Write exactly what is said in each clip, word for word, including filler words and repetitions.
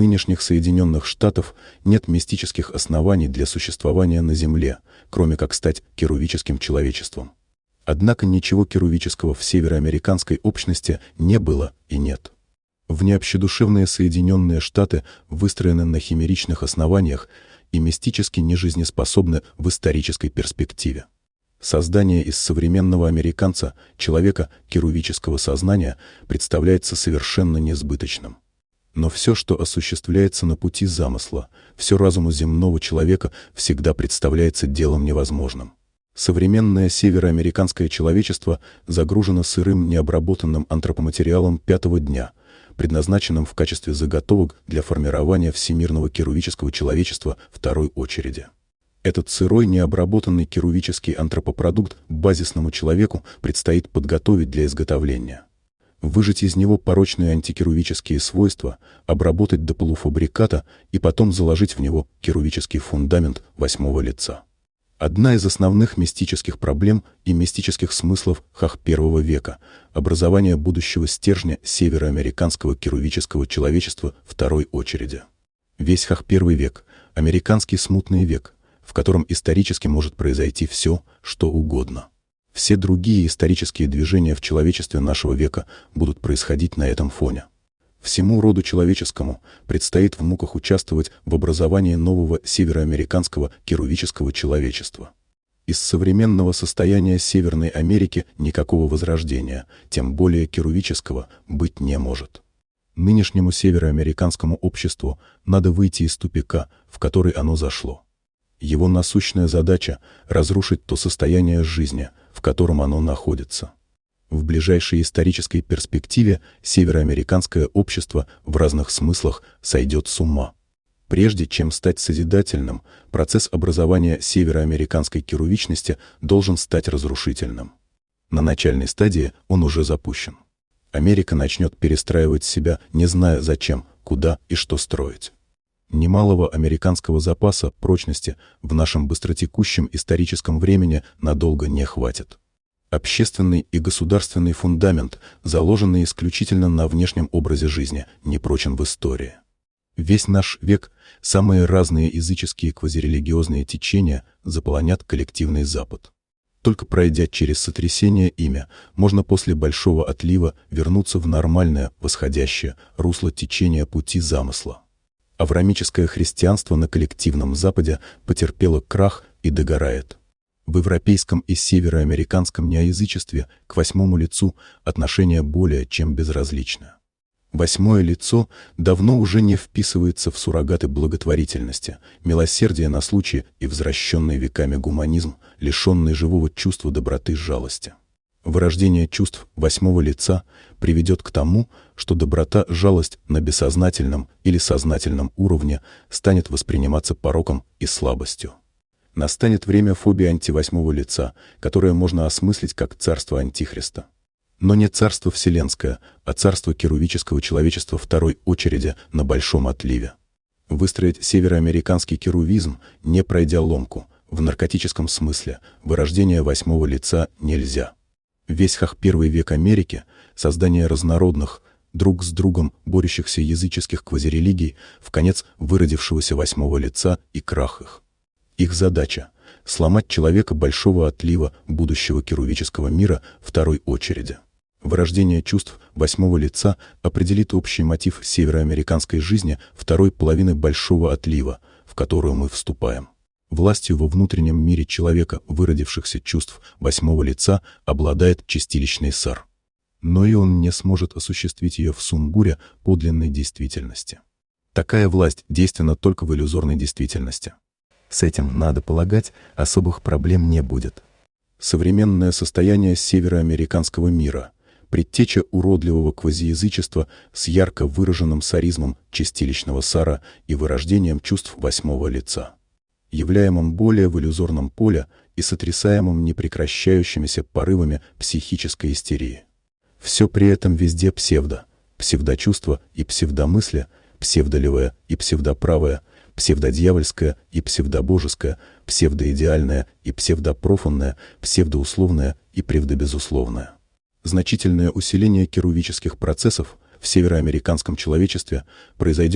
нынешних Соединенных Штатов нет мистических оснований для существования на Земле, кроме как стать керувическим человечеством. Однако ничего керувического в североамериканской общности не было и нет. Внеобщедушевные Соединенные Штаты выстроены на химеричных основаниях и мистически нежизнеспособны в исторической перспективе. Создание из современного американца человека керувического сознания представляется совершенно несбыточным. Но все, что осуществляется на пути замысла, все разуму земного человека всегда представляется делом невозможным. Современное североамериканское человечество загружено сырым необработанным антропоматериалом пятого дня, предназначенным в качестве заготовок для формирования всемирного керувического человечества второй очереди. Этот сырой необработанный керувический антропопродукт базисному человеку предстоит подготовить для изготовления. Выжать из него порочные антикерувические свойства, обработать до полуфабриката и потом заложить в него керувический фундамент восьмого лица. Одна из основных мистических проблем и мистических смыслов хах первого века – образование будущего стержня североамериканского керувического человечества второй очереди. Весь хах первый век – американский смутный век, в котором исторически может произойти все, что угодно. Все другие исторические движения в человечестве нашего века будут происходить на этом фоне. Всему роду человеческому предстоит в муках участвовать в образовании нового североамериканского керувического человечества. Из современного состояния Северной Америки никакого возрождения, тем более керувического, быть не может. Нынешнему североамериканскому обществу надо выйти из тупика, в который оно зашло. Его насущная задача — разрушить то состояние жизни, в котором оно находится. В ближайшей исторической перспективе североамериканское общество в разных смыслах сойдет с ума. Прежде чем стать созидательным, процесс образования североамериканской керувичности должен стать разрушительным. На начальной стадии он уже запущен. Америка начнет перестраивать себя, не зная зачем, куда и что строить. Немалого американского запаса прочности в нашем быстротекущем историческом времени надолго не хватит. Общественный и государственный фундамент, заложенный исключительно на внешнем образе жизни, не прочен в истории. Весь наш век самые разные языческие квазирелигиозные течения заполонят коллективный Запад. Только пройдя через сотрясение ими, можно после большого отлива вернуться в нормальное, восходящее русло течения пути замысла. Авраамическое христианство на коллективном Западе потерпело крах и догорает. В европейском и североамериканском неоязычестве к восьмому лицу отношение более чем безразличное. Восьмое лицо давно уже не вписывается в суррогаты благотворительности, милосердия на случай и возвращенный веками гуманизм, лишенный живого чувства доброты и жалости. Вырождение чувств восьмого лица приведет к тому, что доброта, жалость на бессознательном или сознательном уровне станет восприниматься пороком и слабостью. Настанет время фобии антивосьмого лица, которое можно осмыслить как царство Антихриста. Но не царство вселенское, а царство керувического человечества второй очереди на большом отливе. Выстроить североамериканский керувизм, не пройдя ломку, в наркотическом смысле, вырождение восьмого лица нельзя. Весь хах первый век Америки, создание разнородных, друг с другом борющихся языческих квазирелигий, в конец выродившегося восьмого лица и крах их. Их задача — сломать человека большого отлива будущего керувического мира второй очереди. Вырождение чувств восьмого лица определит общий мотив североамериканской жизни второй половины большого отлива, в которую мы вступаем. Властью во внутреннем мире человека, выродившихся чувств восьмого лица, обладает чистилищный сар. Но и он не сможет осуществить ее в сумбуре подлинной действительности. Такая власть действенна только в иллюзорной действительности. С этим, надо полагать, особых проблем не будет. Современное состояние североамериканского мира — предтеча уродливого квазиязычества с ярко выраженным саризмом чистилищного сара и вырождением чувств восьмого лица, являемым более в иллюзорном поле и сотрясаемым непрекращающимися порывами психической истерии. Все при этом везде псевдо, псевдочувство и псевдомыслие, псевдолевое и псевдоправое, псевдодьявольское и псевдобожеское, псевдоидеальное и псевдопрофанное, псевдоусловное и псевдобезусловное. Значительное усиление керувических процессов в североамериканском человечестве произойдет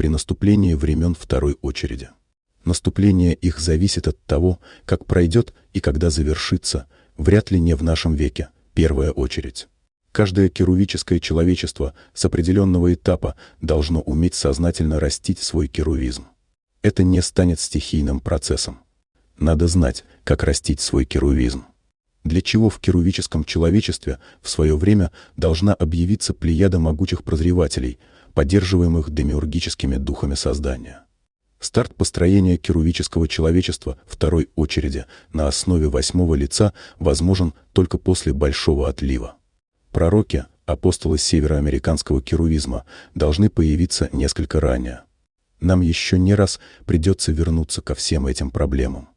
при наступлении времен второй очереди. Наступление их зависит от того, как пройдет и когда завершится, вряд ли не в нашем веке, первая очередь. Каждое керувическое человечество с определенного этапа должно уметь сознательно растить свой керувизм. Это не станет стихийным процессом. Надо знать, как растить свой керувизм. Для чего в керувическом человечестве в свое время должна объявиться плеяда могучих прозревателей, поддерживаемых демиургическими духами создания. Старт построения керувического человечества второй очереди на основе восьмого лица возможен только после большого отлива. Пророки, апостолы североамериканского керувизма, должны появиться несколько ранее. Нам еще не раз придется вернуться ко всем этим проблемам.